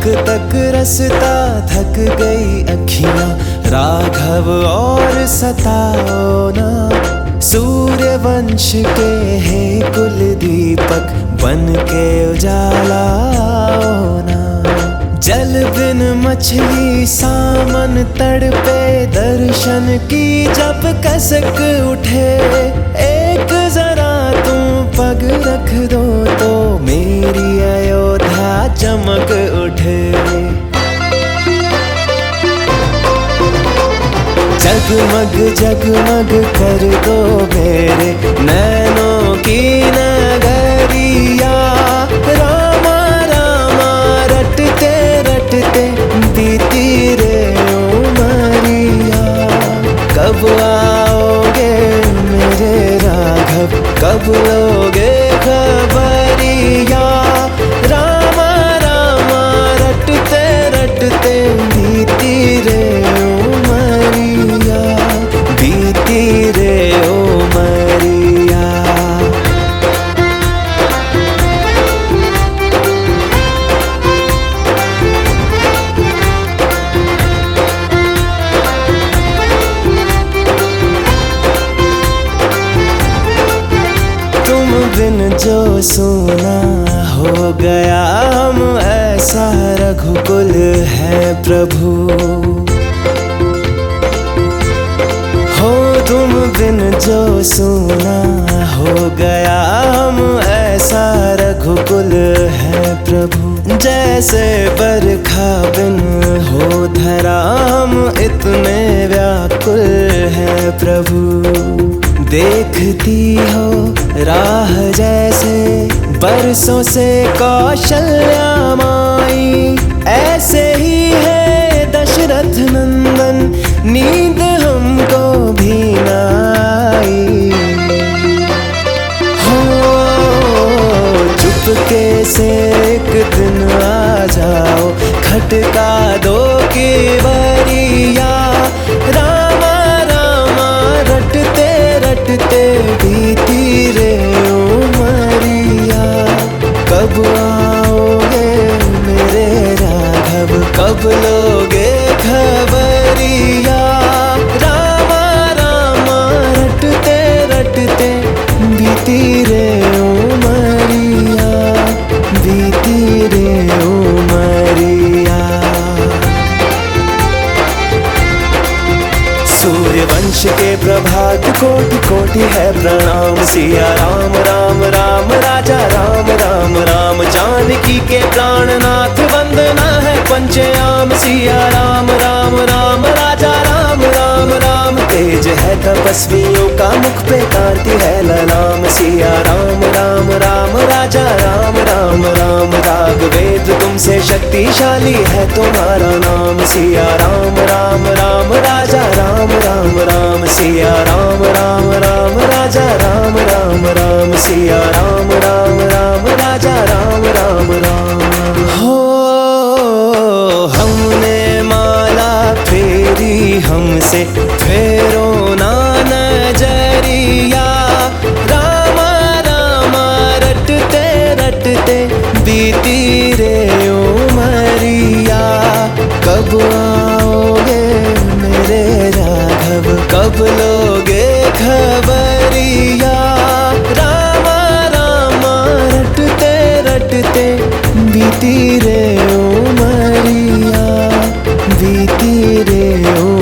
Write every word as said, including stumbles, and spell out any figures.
तक रसता थक गई अखियां, राघव और सताओ ना। सूर्य वंश के हे कुल दीपक, बन के उजालाओ ना। जल बिन मछली सामन तड़पे, दर्शन की जब कसक उठे। एक जरा तुम पग रख दो तो मेरी अयोध्या चमक उठे। जगमग जगमग कर दो मेरे नैनों की नगरिया। रामा रामा रटते रटते बीती रे उमरिया। कब आओगे मेरे राघव, कब लोगे खबरिया। रामा रामा रटते रटते बीती रे उमरिया, बीती रे उमरिया। तुम बिन जो सुना हो गया हम, ऐसा रघुकुल है प्रभु। हो तुम बिन जो सुना हो गया हम, ऐसा रघुकुल है प्रभु। जैसे बरखा बिन हो धरा हम, इतने व्याकुल है प्रभु। देखती हो राह जैसे बरसों से कौशल्या माई, ऐसे ही है दशरथ नंदन, नींद हमको भी न आई। हो चुपके से एक दिन आ जाओ, खटका दो की बरिया। रामा रामा रटते रटते बीती रे उमरिया। कब आओगे मेरे राघव, कब लोगे खबरिया। रामा रामा रटते रटते बीती रे उमरिया, बीती रे उमरिया। सूर्य वंश के प्रभात कोटि कोटि है प्रणाम। सिया राम राम राम राजा राम राम राम, जानकी के प्राणनाथ वंदना है पंचयाम। सिया राम राम राम राजा राम राम राम, तेज है तपस्वियों का मुख पे कांति है ललाम। सिया राम राम राम राजा राम राम राम, राग वेद तुमसे शक्तिशाली है तुम्हारा नाम। सिया राम राम राम राजा राम राम राम, सिया राम राम राम राजा राम राम राम, सिया राम राम राम राजा राम राम राम। हो हमने माला फेरी, हमसे फेरो ना नजरिया। रामा रामा रटते रटते बीती रे उमरिया। कब आओगे मेरे राघव, कब लोगे खबरिया। रामा रामा रटते रटते बीती रे उमरिया, बीती रे उमरिया।